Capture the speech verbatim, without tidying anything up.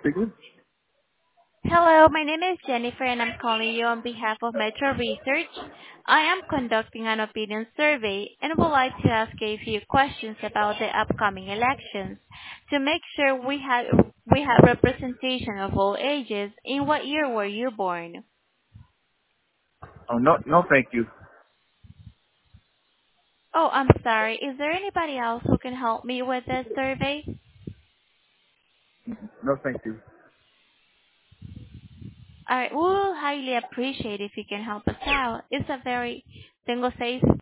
speaking. Hello, my name is Jennifer, and I'm calling you on behalf of Metro Research. I am conducting an opinion survey and would like to ask a few questions about the upcoming elections to make sure we have we have representation of all ages. In what year were you born? Oh, no, no, thank you. Oh, I'm sorry. Is there anybody else who can help me with this survey? No, thank you. All right, we'll highly appreciate if you can help us out. It's a very tengo seis